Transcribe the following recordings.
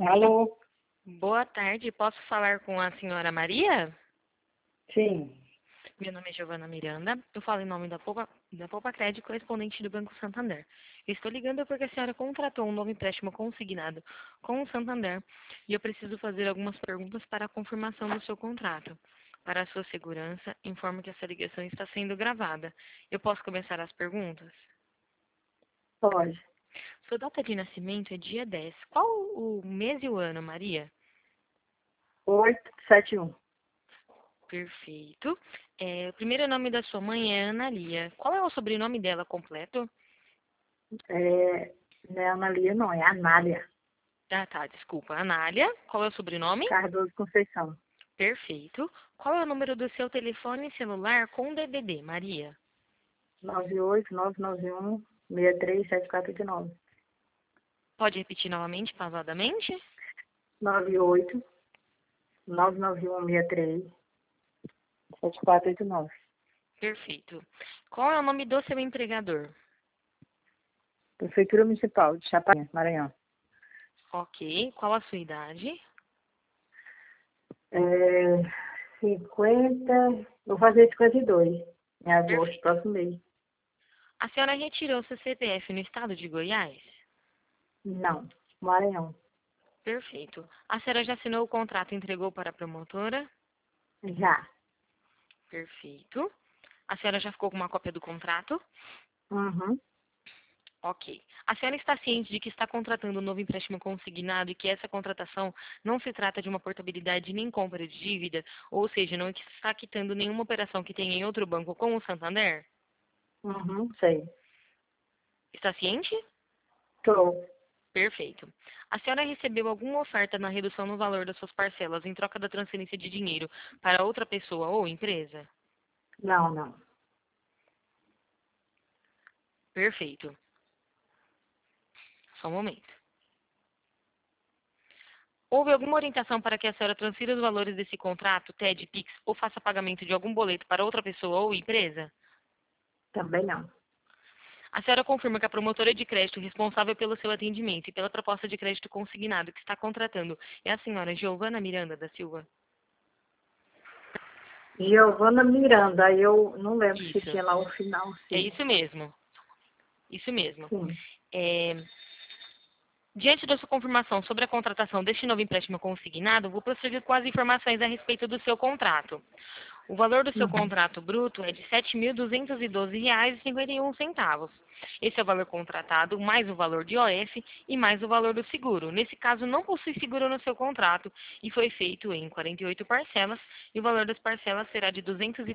Alô? Boa tarde, posso falar com a senhora Maria? Sim. Meu nome é Giovana Miranda, eu falo em nome da Poupa Crédito, correspondente do Banco Santander. Eu estou ligando porque a senhora contratou um novo empréstimo consignado com o Santander e eu preciso fazer algumas perguntas para a confirmação do seu contrato. Para a sua segurança, informo que essa ligação está sendo gravada. Eu posso começar as perguntas? Pode. Sua data de nascimento é dia 10. Qual o mês e o ano, Maria? 871. Perfeito. O primeiro nome da sua mãe é Analia. Qual é o sobrenome dela completo? Não é Analia, não. É Anália Ah, tá, desculpa. Anália. Qual é o sobrenome? Cardoso Conceição. Perfeito. Qual é o número do seu telefone celular com DDD, Maria? 98991-637489. Pode repetir novamente, pausadamente? 98-99163-7489. Perfeito. Qual é o nome do seu empregador? Prefeitura Municipal de Chapadinha, Maranhão. Ok. Qual a sua idade? 50. Vou fazer 52 em agosto, Perfeito. próximo mês. A senhora retirou seu CPF no estado de Goiás? Não, Maranhão. Perfeito. A senhora já assinou o contrato e entregou para a promotora? Já. Perfeito. A senhora já ficou com uma cópia do contrato? Uhum. Ok. A senhora está ciente de que está contratando um novo empréstimo consignado e que essa contratação não se trata de uma portabilidade nem compra de dívida, ou seja, não está quitando nenhuma operação que tenha em outro banco com o Santander? Uhum, sei. Está ciente? Tô. Perfeito. A senhora recebeu alguma oferta na redução no valor das suas parcelas em troca da transferência de dinheiro para outra pessoa ou empresa? Não, não. Perfeito. Só um momento. Houve alguma orientação para que a senhora transfira os valores desse contrato, TED, PIX, ou faça pagamento de algum boleto para outra pessoa ou empresa? Também não. A senhora confirma que a promotora de crédito responsável pelo seu atendimento e pela proposta de crédito consignado que está contratando é a senhora Giovana Miranda da Silva? Giovana Miranda, aí eu não lembro se Isso. tinha lá o final, É sim. isso mesmo. Isso mesmo. Sim. É, Diante da sua confirmação sobre a contratação deste novo empréstimo consignado, vou prosseguir com as informações a respeito do seu contrato. O valor do seu Uhum. contrato bruto é de R$ 7.212,51. Esse é o valor contratado, mais o valor de OF e mais o valor do seguro. Nesse caso, não possui seguro no seu contrato e foi feito em 48 parcelas, e o valor das parcelas será de R$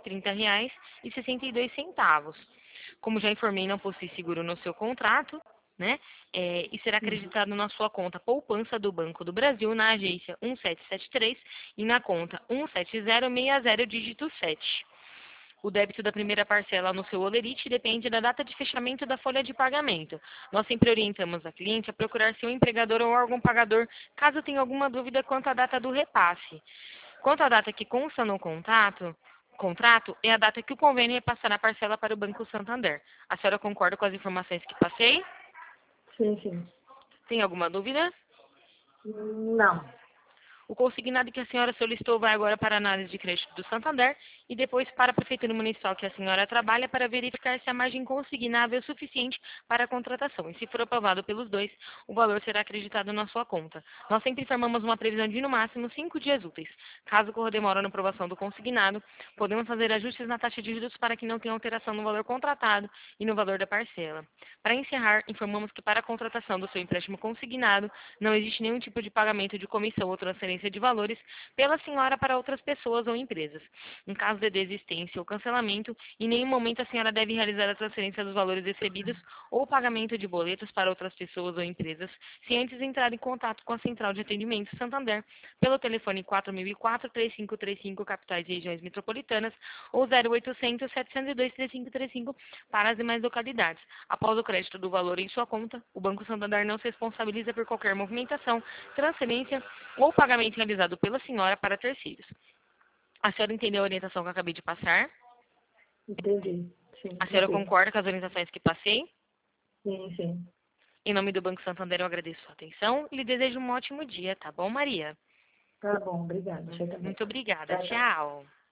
230,62. Como já informei, não possui seguro no seu contrato, né? E será Uhum. acreditado na sua conta poupança do Banco do Brasil, na agência 1773 e na conta 17060 dígito 7. O débito da primeira parcela no seu Olerite depende da data de fechamento da folha de pagamento. Nós sempre orientamos a cliente a procurar seu empregador ou órgão pagador caso tenha alguma dúvida quanto à data do repasse. Quanto à data que consta no contrato é a data que o convênio repassará a parcela para o Banco Santander. A senhora concorda com as informações que passei? Sim, sim. Tem alguma dúvida? Não. O consignado que a senhora solicitou vai agora para a análise de crédito do Santander e depois para a Prefeitura Municipal que a senhora trabalha para verificar se a margem consignável é suficiente para a contratação. E se for aprovado pelos dois, o valor será acreditado na sua conta. Nós sempre informamos uma previsão de no máximo 5 dias úteis. Caso ocorra demora na aprovação do consignado, podemos fazer ajustes na taxa de juros para que não tenha alteração no valor contratado e no valor da parcela. Para encerrar, informamos que para a contratação do seu empréstimo consignado, não existe nenhum tipo de pagamento de comissão ou transferência de valores pela senhora para outras pessoas ou empresas. Em caso de desistência ou cancelamento, em nenhum momento a senhora deve realizar a transferência dos valores recebidos ou pagamento de boletos para outras pessoas ou empresas, se antes entrar em contato com a Central de Atendimento Santander pelo telefone 4004-3535, capitais e regiões metropolitanas, ou 0800 702 3535 para as demais localidades. Após o crédito do valor em sua conta, o Banco Santander não se responsabiliza por qualquer movimentação, transferência ou pagamento realizado pela senhora para terceiros. A senhora entendeu a orientação que eu acabei de passar? Entendi. Sim, A senhora tranquilo. concorda com as orientações que passei? Sim, sim. Em nome do Banco Santander, eu agradeço a sua atenção e lhe desejo um ótimo dia, tá bom, Maria? Tá bom, obrigada. Você também. Muito obrigada. Tchau, tchau. Tchau.